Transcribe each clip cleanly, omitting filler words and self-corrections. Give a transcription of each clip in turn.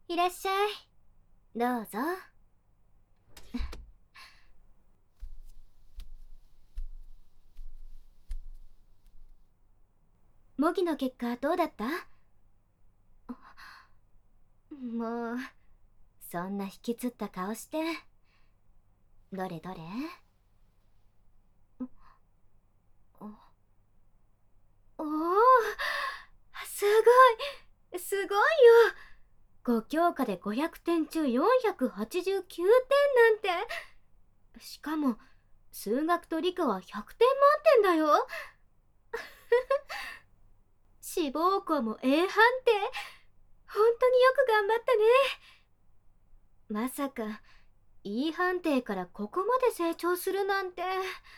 いらっしゃい。どうぞ。模擬の結果どうだった？もう、そんな引きつった顔して。どれどれ？おお、すごい、すごいよ。5教科で500点中489点なんて。しかも、数学と理科は100点満点だよ。志望校も A 判定。本当によく頑張ったね。まさか E 判定からここまで成長するなんて。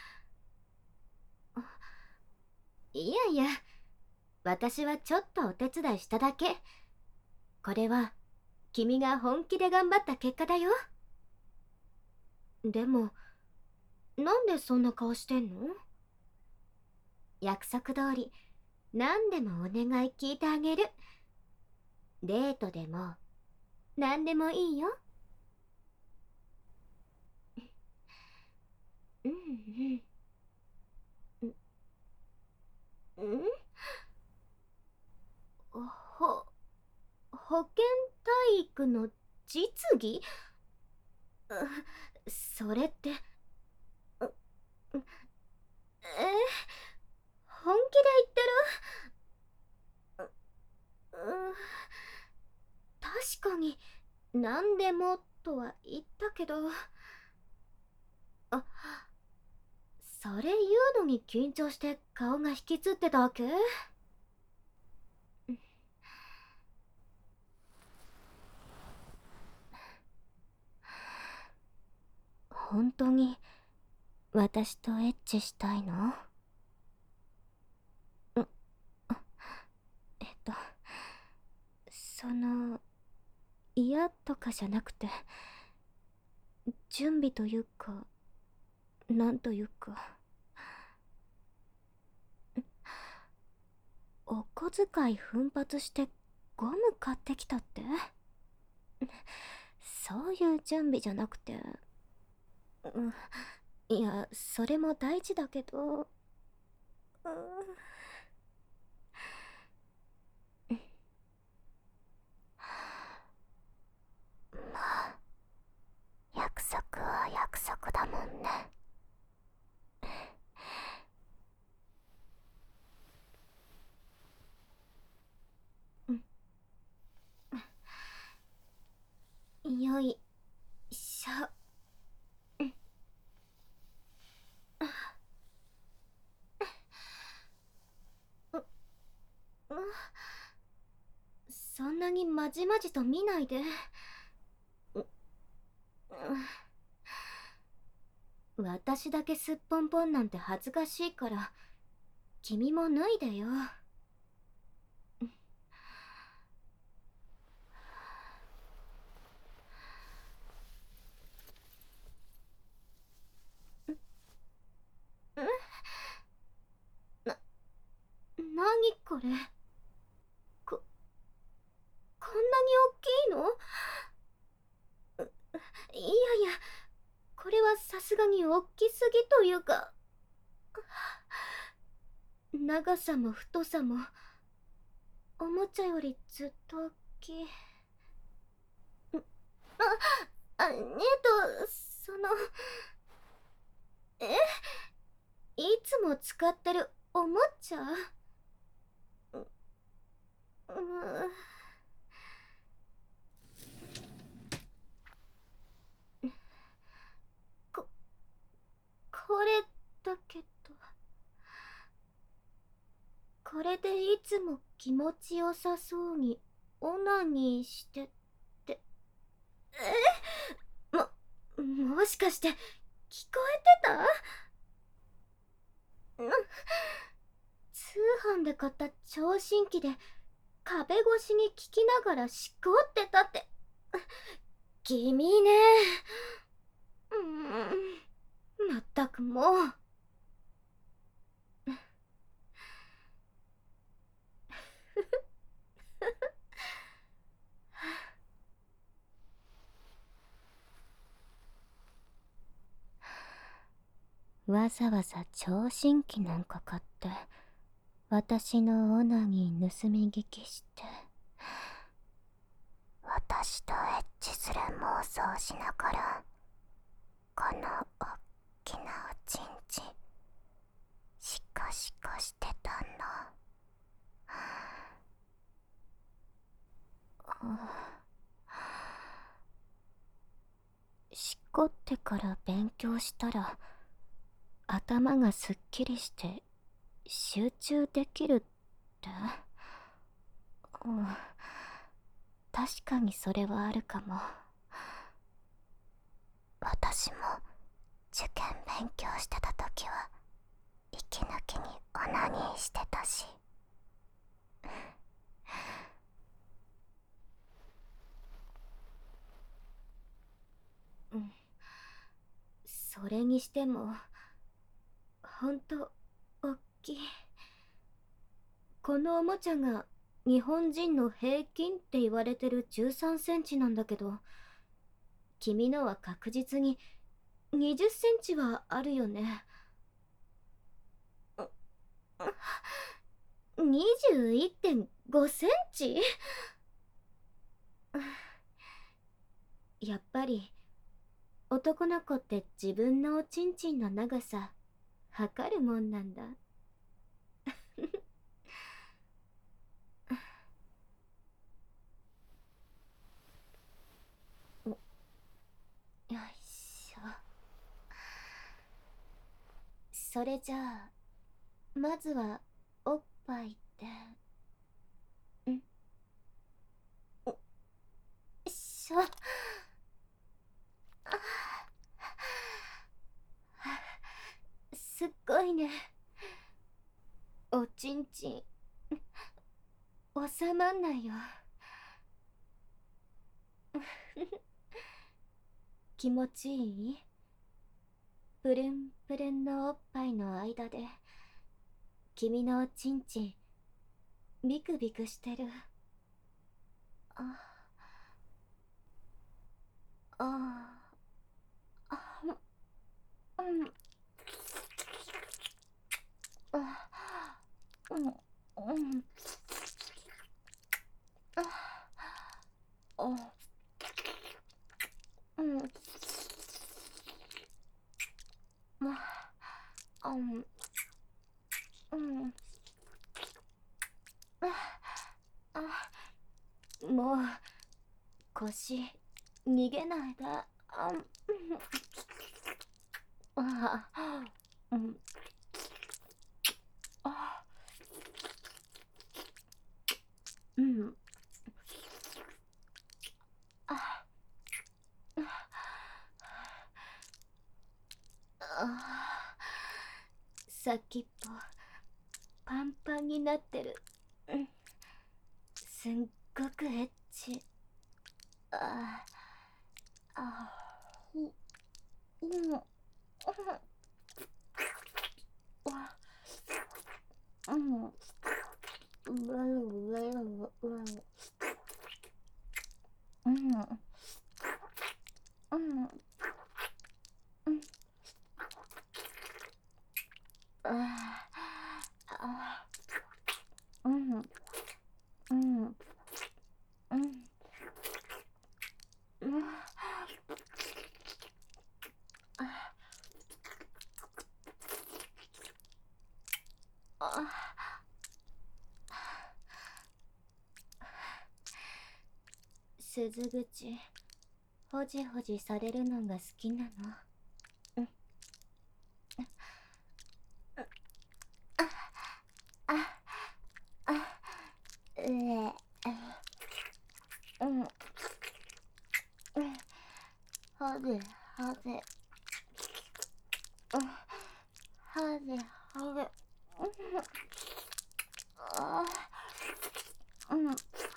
いやいや、私はちょっとお手伝いしただけ。これは君が本気で頑張った結果だよ。でも、なんでそんな顔してんの？約束通り何でもお願い聞いてあげる。デートでも何でもいいよ。うんうんうん。ほ保健体育の実技？それって、本気で言ってる？確かに何でもとは言ったけど、あ、それ言うのに緊張して顔が引きつってたわけ？本当に私とエッチしたいの？えっと、嫌とかじゃなくて、準備というか、なんというか。お小遣い奮発してゴム買ってきたって？そういう準備じゃなくて、いや、それも大事だけど、まあ、約束は約束だもんね。よいしょ。そんなにまじまじと見ないで。私だけすっぽんぽんなんて恥ずかしいから、君も脱いでよ。なにこれ？ここんなに大きいの？いやいや、これはさすがに大きすぎというか、長さも太さもおもちゃよりずっと大きい。その、えいつも使ってるおもちゃ？こ、これだけど、これでいつも気持ちよさそうにオナニーしてって。もしかして聞こえてた？通販で買った聴診器で壁越しに聞きながらしこってたって。君ね。まったくもう。 わざわざ聴診器なんか買って私のオナニー盗み聞きして、私とエッチする妄想しながらこのおっきなおちんちんシカシカしてたの。しこってから勉強したら頭がすっきりして集中できるって。うん、確かにそれはあるかも。私も受験勉強してた時は息抜きにオナニーしてたし。うん、それにしてもほんとおっきい。このおもちゃが日本人の平均って言われてる13センチなんだけど、君のは確実に20センチはあるよね。21.5センチ？やっぱり男の子って自分のおちんちんの長さ測るもんなんだ。よいしょ。それじゃあまずはおっぱいって。よいしょ。すっごいね。おちんちん収まんないよ。気持ちいい？プルンプルンのおっぱいの間で君のおちんちんビクビクしてる。あああ、うん、うん、うん、あ、うん、うん、うん、もう腰逃げないで。あ、うん、あ、うん、あ、あ、先っぽパンパンになってる。すっごくエッチ。ああ、うん、うん、うん、うんうん、うん、うん、ああ、うん、うん、うん、うん、あ、鈴口、ほじほじされるのが好きなの。うん、あ、あ、うえ、うん、うん、はぜ、はぜ、うん、はぜ、はぜ、あ、うん、うん、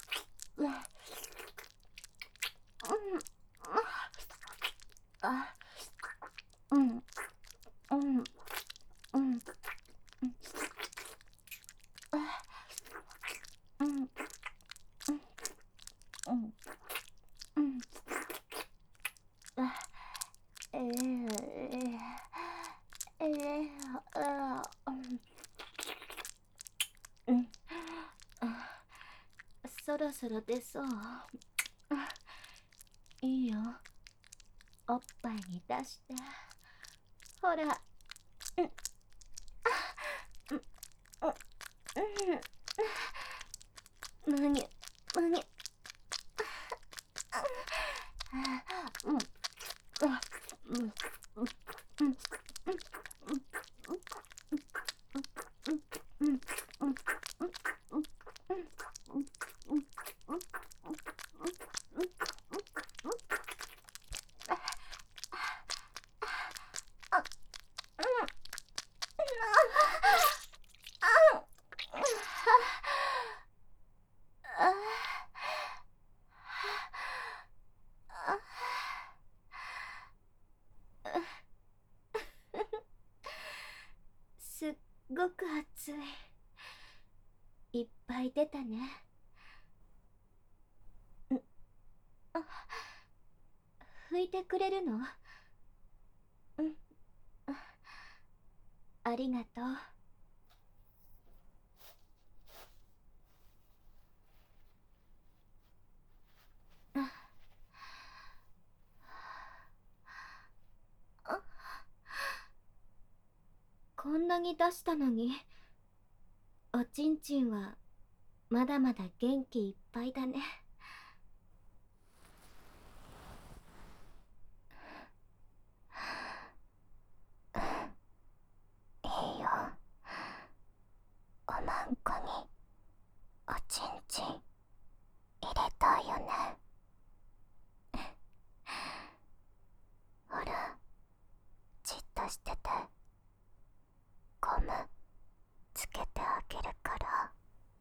あ、うん、うん、うん、うん、うん、うん、うん、あ、ええ、ええ、 うん、そろそろ出そう。いいよ、おっぱいに出して。ほら。むにゅむにゅ。すっごく暑い。いっぱい出たね。拭いてくれるの？うん、ありがとう。こんなに出したのに、おちんちんはまだまだ元気いっぱいだね。いいよ、おまんこにおちんちん入れたいよね。ほら、じっとしてて、ゴムつけてあげるから。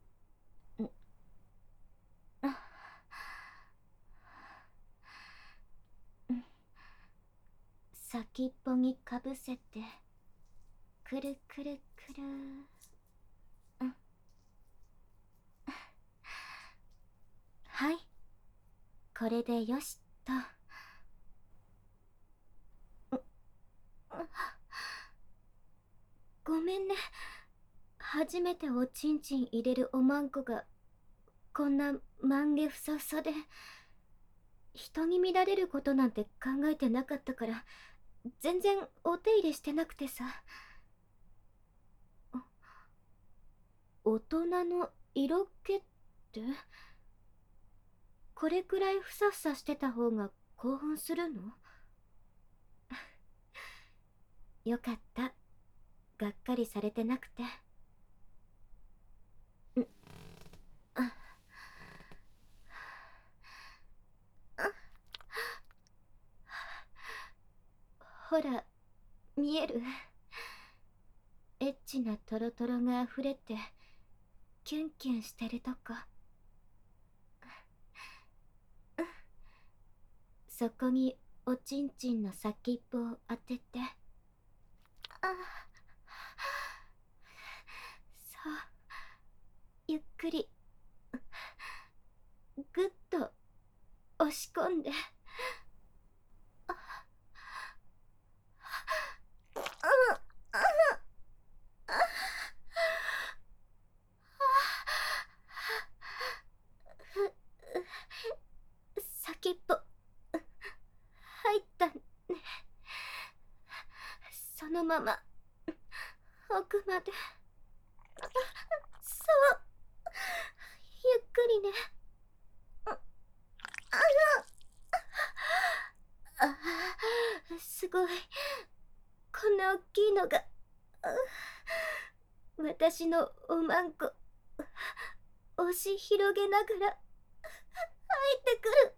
先っぽにかぶせて、くるくるくる。はい、これでよしっと。ごめんね、初めておちんちん入れるおまんこがこんなまんげふさふさで、人に見られることなんて考えてなかったから、全然お手入れしてなくてさ。大人の色気って、これくらいふさふさしてた方が興奮するの？よかった、がっかりされてなくて。ほら、見える？エッチなトロトロが溢れてキュンキュンしてるとこ。そこにおちんちんの先っぽを当てて。そう、ゆっくりぐっと押し込んで。先っぽ入ったね。そのまま奥まで。そう、ゆっくりね。すごい、こんな大きいのが。私のおまんこ押し広げながら入ってくる。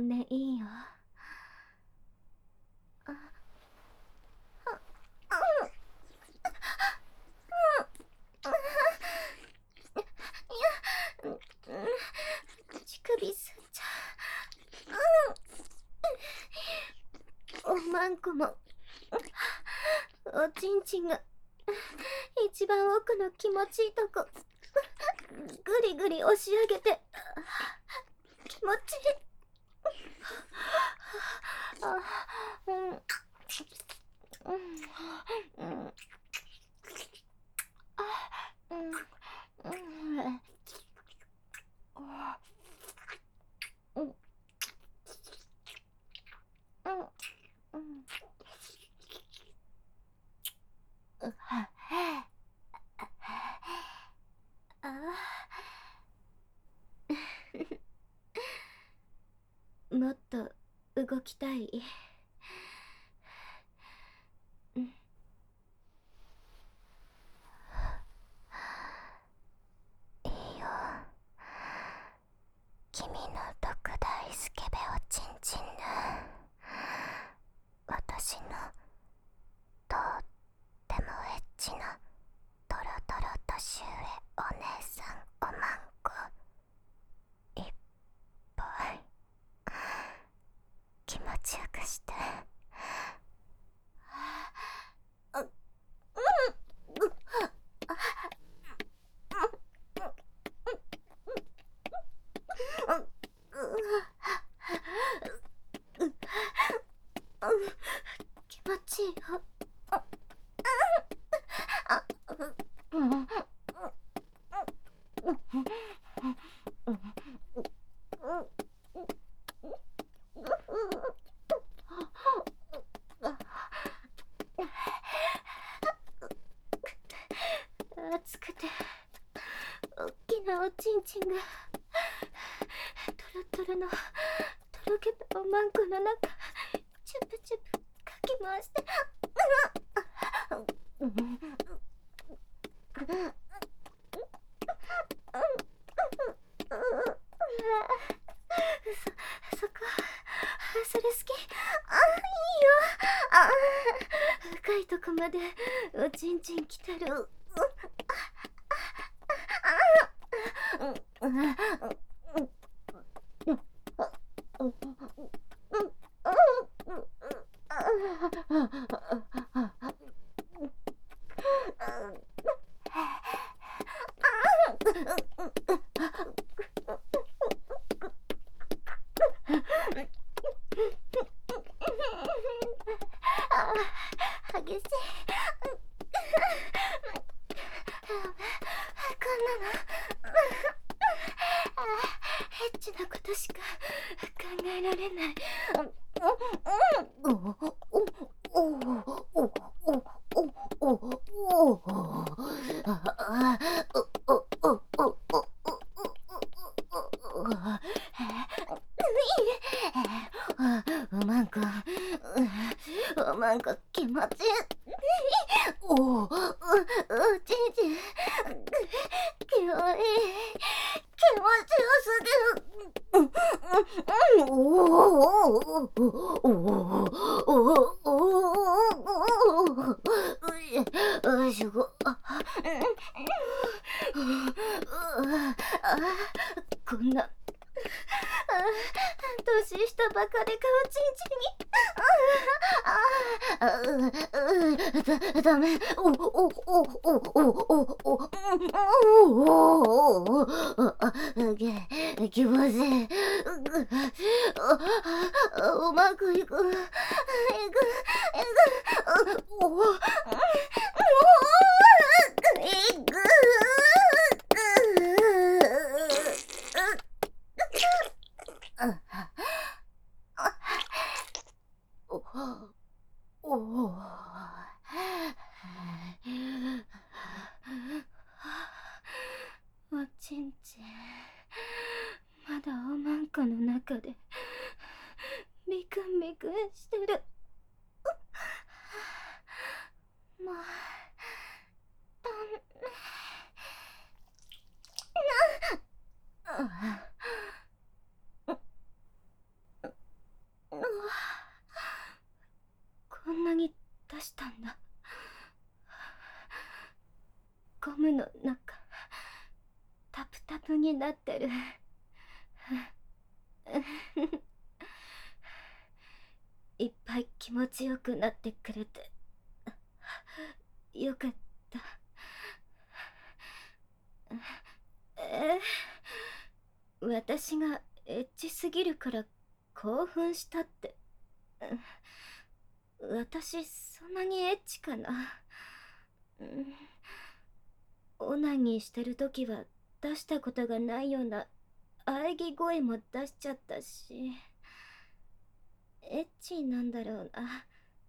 然いいよ。乳首すっちゃう。おまんこもおちんちんが一番奥の気持ちいいとこぐりぐり押し上げて気持ちいい。もっと動きたい。いいよ。君の特大スケベおちんちんぬ。私のとってもエッチなトロトロ年上お姉さんおまんこいっぱい気持ちよくして。気持ちいいよ。熱くて大きなおちんちんがトロトロのとろけたおまんこの中チュプチュプかき回してそこそれ好き。いいよ。深いとこまでおちんちんきてる。激しい。こんなのエッチなことしか考えられない。おまんこ、おまんこ気持ちいい。おちんちん気持ちいい。気持ちよすぎる。すごい。こんな年下ばかりかおちんちんに。ダメ。気持ちいい。うまくいく。おちんちんまだおまんこの中でビクンビクンしてる。もうダメ。 ゴムの中タプタプになってる。いっぱい気持ちよくなってくれてよかった。私がエッチすぎるから興奮したって。私そんなにエッチかな。オナニーしてる時は出したことがないような喘ぎ声も出しちゃったし、エッチなんだろうな。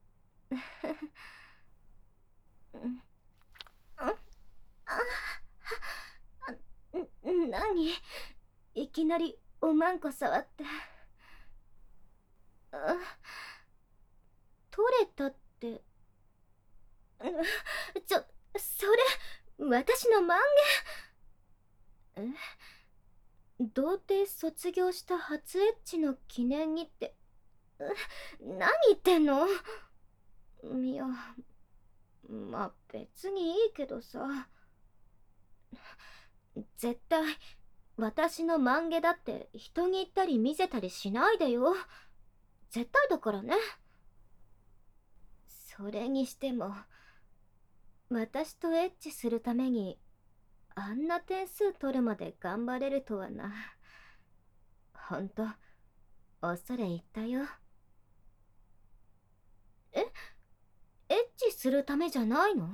何、いきなりおまんこ触って。取れたって。それ私の満月。童貞卒業した初エッチの記念にって。何言ってんの。いや、まあ別にいいけどさ。絶対私の満月だって人に言ったり見せたりしないでよ。絶対だからね。それにしても私とエッチするためにあんな点数取るまで頑張れるとはな。ほんと恐れ入ったよ。エッチするためじゃないの？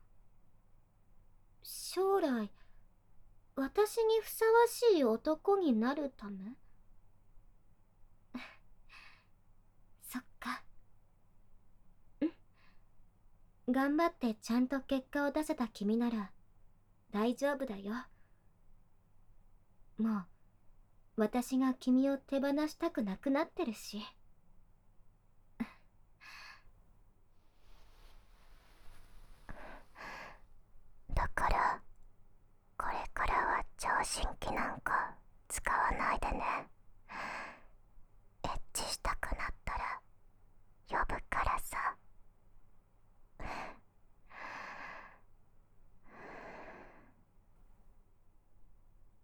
将来私にふさわしい男になるため？そっか。頑張ってちゃんと結果を出せた君なら大丈夫だよ。もう私が君を手放したくなくなってるし。 だからこれからは聴診器なんか使わないでね。